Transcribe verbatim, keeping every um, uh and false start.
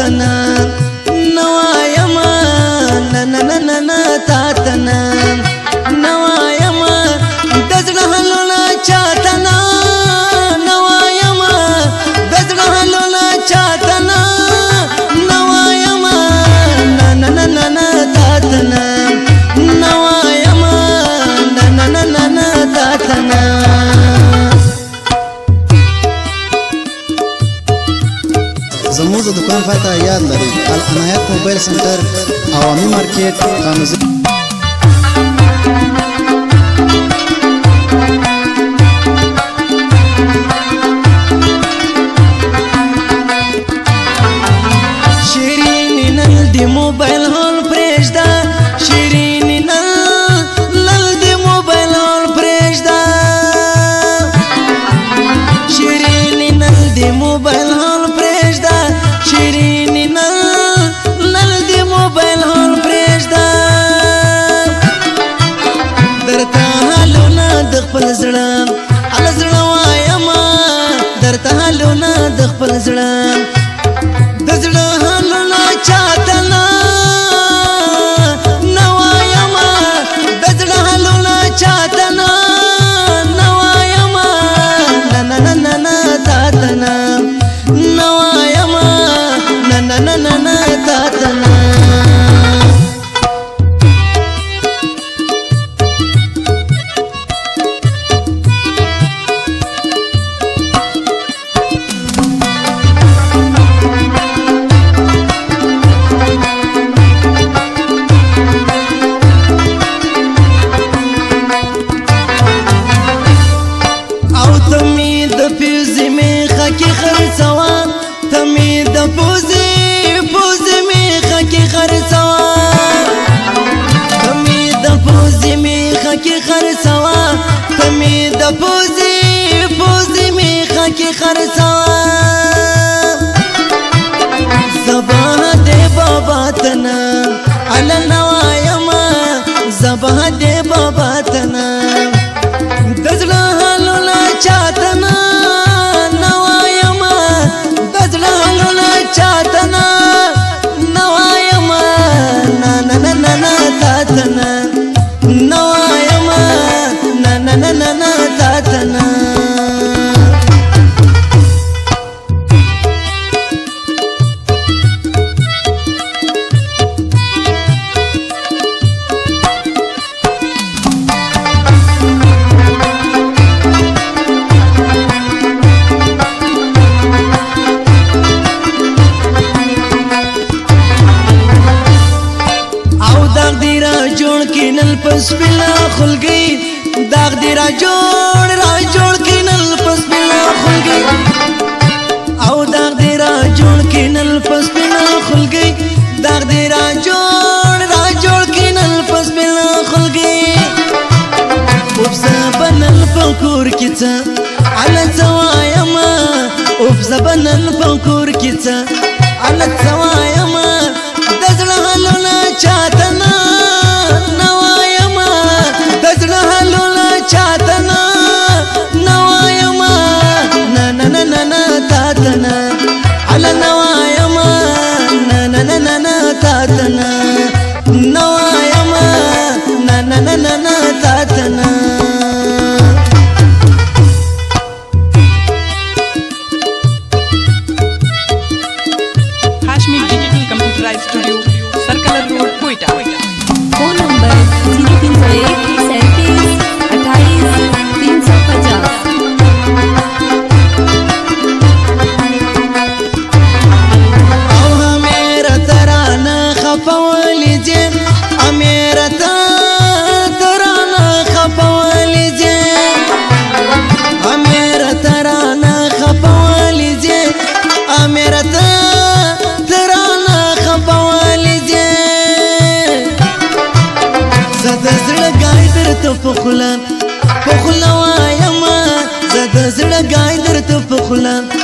تاتنا نوايما ننننن تاتنا نوايما دزلهلونا چاتنا نوايما دزلهلونا چاتنا نوايما ننننن تاتنا نوايما ننننن تاتنا زموږ د دکان پته یاد لرئ العنایت موبایل سنټر عوامي مارکیټ خانزي شیرینی نل دی موبایل هول پرېږده شیرینی نل نل دی موبایل هول پرېږده شیرینی نل دی موبایل هول پرېږده شیرینی نل نل دی موبایل هول پرېږده درته حالونه د خپل زړه هله زړه وایمه درته حالونه د خپل زړه د زړه حالونه چاته نه نه وایمه د زړه حالونه چاته نه نه وایمه نه نه نه نه نه تاته نه نه وایمه نه نه نه نه نه تاته نه کی خرڅوا تمې د پوزې پوزې میخه کې خرڅوا تمې د پوزې میخه کې خرڅوا تمې د پوزې پوزې میخه کې خرڅوا زبا دې بابا تنا علی نوایما زبا دې بابا تنا دزړه حالونه چاتنا چاتنا نوايما نا نا نا نا نا تاتنا نوايما نا نا نا نا نا تاتنا پس بلا خلگی داغ دی را جوڑ را جوڑ کینل پس بلا خلگی او داغ دی را جوڑ کینل پس بلا خلگی داغ دی را جوڑ را جوڑ کینل پس بلا خلگی افزا بنل پنکور کیتا علا توايما افزا بنل پنکور کیتا علا توايما دزل حلونا چاتنا چاتنا نوايما نا نا نا نا نا تاتنا على نوايما نا نا نا نا نا تاتنا نوايما نا نا نا نا نا تاتنا Hashmi Digital Computerized Studio, Circular Road, Quetta. Phone number zero तीन सौ एक सैंतीस अट्ठाईस तीन सौ पचास। मेरा तराना खपवाली जे मेरा तराना खपवाली जे मेरा तराना खपवाली जे मेरा तराना खपवाली जे زده زړه ګای درته په خوله په خوله وایمه زده زړه ګای درته په خوله